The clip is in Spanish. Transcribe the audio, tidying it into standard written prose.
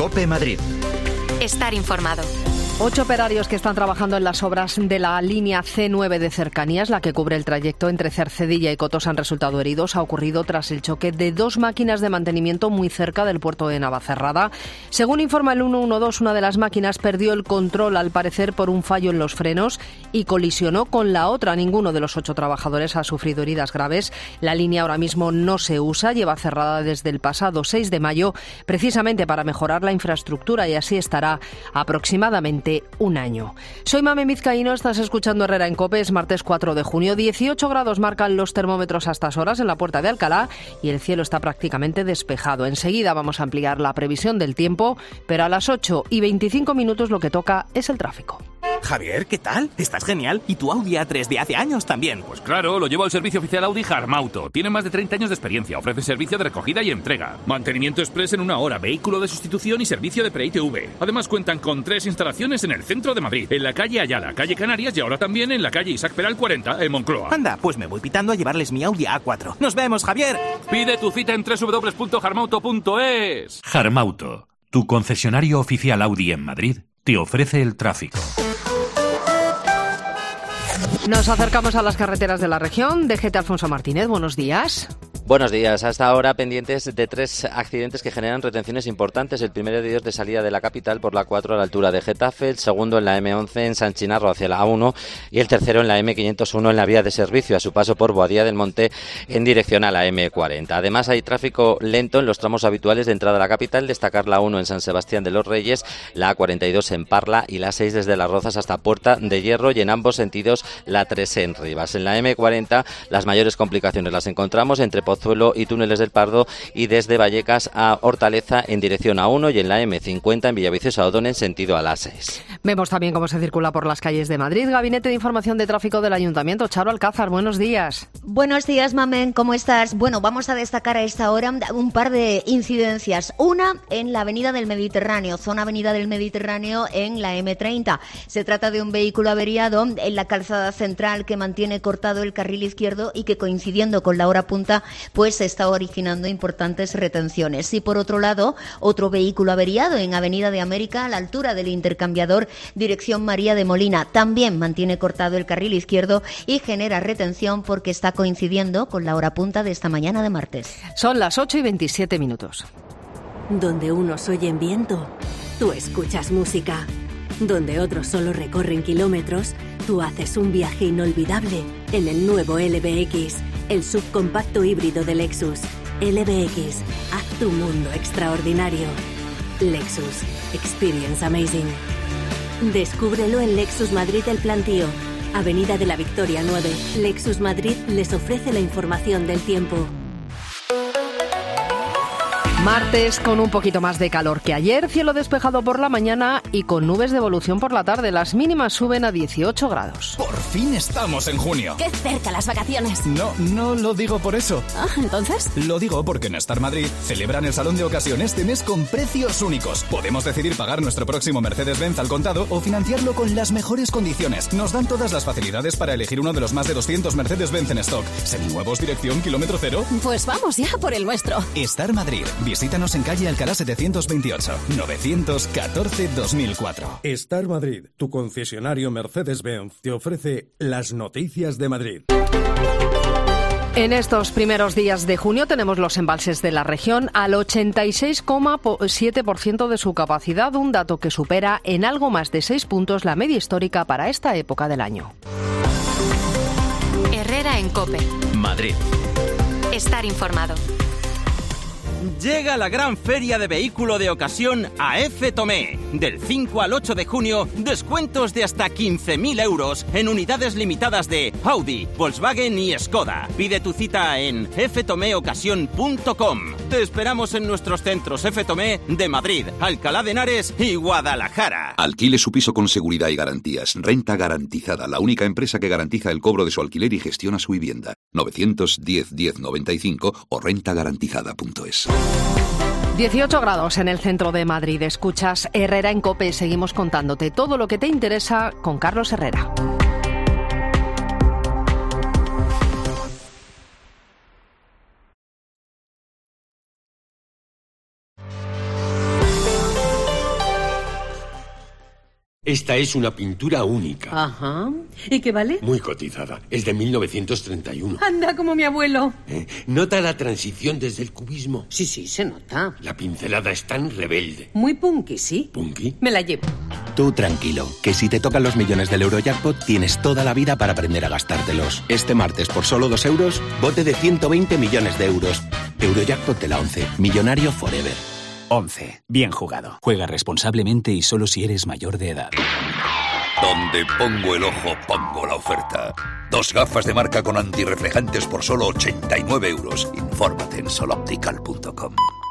COPE Madrid. Estar informado. 8 operarios que están trabajando en las obras de la línea C9 de cercanías, la que cubre el trayecto entre Cercedilla y Cotos, han resultado heridos. Ha ocurrido tras el choque de 2 máquinas de mantenimiento muy cerca del puerto de Navacerrada. Según informa el 112, una de las máquinas perdió el control, al parecer por un fallo en los frenos, y colisionó con la otra. Ninguno de los 8 trabajadores ha sufrido heridas graves. La línea ahora mismo no se usa, lleva cerrada desde el pasado 6 de mayo, precisamente para mejorar la infraestructura, y así estará aproximadamente un año. Soy Mamen Vizcaíno, estás escuchando Herrera en COPE. Es martes 4 de junio, 18 grados marcan los termómetros a estas horas en la Puerta de Alcalá y el cielo está prácticamente despejado. Enseguida vamos a ampliar la previsión del tiempo, pero a las 8:25 lo que toca es el tráfico. Javier, ¿qué tal? Estás genial. ¿Y tu Audi A3 de hace años también? Pues claro, lo llevo al servicio oficial Audi Harmauto. Tiene más de 30 años de experiencia, ofrece servicio de recogida y entrega, mantenimiento express en 1 hora, vehículo de sustitución y servicio de pre-ITV. Además cuentan con 3 instalaciones en el centro de Madrid, en la calle Ayala, calle Canarias y ahora también en la calle Isaac Peral 40, en Moncloa. Anda, pues me voy pitando a llevarles mi Audi A4. ¡Nos vemos, Javier! Pide tu cita en www.harmauto.es. Harmauto, tu concesionario oficial Audi en Madrid, te ofrece el tráfico. Nos acercamos a las carreteras de la región. DGT Alfonso Martínez, buenos días. Buenos días. Hasta ahora pendientes de 3 accidentes que generan retenciones importantes. El primero de ellos de salida de la capital por la 4 a la altura de Getafe, el segundo en la M11 en San Chinarro hacia la A1 y el tercero en la M501 en la vía de servicio a su paso por Boadilla del Monte en dirección a la M40. Además hay tráfico lento en los tramos habituales de entrada a la capital, destacar la 1 en San Sebastián de los Reyes, la A42 en Parla y la 6 desde Las Rozas hasta Puerta de Hierro y en ambos sentidos la 3 en Rivas. En la M40 las mayores complicaciones las encontramos entre Pozuelo y Túneles del Pardo y desde Vallecas a Hortaleza en dirección a 1 y en la M50 en Villaviciosa Odón en sentido a la 6. Vemos también cómo se circula por las calles de Madrid. Gabinete de Información de Tráfico del Ayuntamiento. Charo Alcázar, buenos días. Buenos días, Mamen, ¿cómo estás? Bueno, vamos a destacar a esta hora un par de incidencias. Una en la Avenida del Mediterráneo, zona Avenida del Mediterráneo en la M30. Se trata de un vehículo averiado en la calzada central que mantiene cortado el carril izquierdo y que, coincidiendo con la hora punta, pues está originando importantes retenciones. Y por otro lado, otro vehículo averiado en Avenida de América a la altura del intercambiador dirección María de Molina. También mantiene cortado el carril izquierdo y genera retención porque está coincidiendo con la hora punta de esta mañana de martes. Son las 8:27. Donde unos oyen viento, tú escuchas música. Donde otros solo recorren kilómetros, tú haces un viaje inolvidable en el nuevo LBX, el subcompacto híbrido de Lexus. LBX, haz tu mundo extraordinario. Lexus, experience amazing. Descúbrelo en Lexus Madrid El Plantío, Avenida de la Victoria 9. Lexus Madrid les ofrece la información del tiempo. Martes con un poquito más de calor que ayer, cielo despejado por la mañana y con nubes de evolución por la tarde. Las mínimas suben a 18 grados. Por fin estamos en junio. ¡Qué cerca las vacaciones! No lo digo por eso. Ah, ¿entonces? Lo digo porque en Star Madrid celebran el Salón de Ocasión este mes con precios únicos. Podemos decidir pagar nuestro próximo Mercedes-Benz al contado o financiarlo con las mejores condiciones. Nos dan todas las facilidades para elegir uno de los más de 200 Mercedes-Benz en stock. Seminuevos, dirección, kilómetro cero. Pues vamos ya por el nuestro. Star Madrid. Visítanos en calle Alcalá 728, 914-2004. Star Madrid, tu concesionario Mercedes-Benz, te ofrece las noticias de Madrid. En estos primeros días de junio tenemos los embalses de la región al 86,7% de su capacidad, un dato que supera en algo más de 6 puntos la media histórica para esta época del año. Herrera en COPE. Madrid. Estar informado. Llega la gran feria de vehículo de ocasión a F. Tomé. Del 5 al 8 de junio, descuentos de hasta 15.000 euros en unidades limitadas de Audi, Volkswagen y Skoda. Pide tu cita en ftomeocasión.com. Te esperamos en nuestros centros F. Tomé de Madrid, Alcalá de Henares y Guadalajara. Alquile su piso con seguridad y garantías. Renta Garantizada, la única empresa que garantiza el cobro de su alquiler y gestiona su vivienda. 910-1095 o rentagarantizada.es. 18 grados en el centro de Madrid. Escuchas Herrera en COPE. Seguimos contándote todo lo que te interesa con Carlos Herrera. Esta es una pintura única. Ajá. ¿Y qué vale? Muy cotizada. Es de 1931. Anda, como mi abuelo. ¿Nota la transición desde el cubismo? Sí, se nota. La pincelada es tan rebelde. Muy punky, ¿sí? ¿Punky? Me la llevo. Tú tranquilo, que si te tocan los millones del Eurojackpot, tienes toda la vida para aprender a gastártelos. Este martes, por solo 2 euros, bote de 120 millones de euros. Eurojackpot de la 11. Millonario forever. 11. Bien jugado. Juega responsablemente y solo si eres mayor de edad. Donde pongo el ojo, pongo la oferta. 2 gafas de marca con antirreflejantes por solo 89 euros. Infórmate en soloptical.com.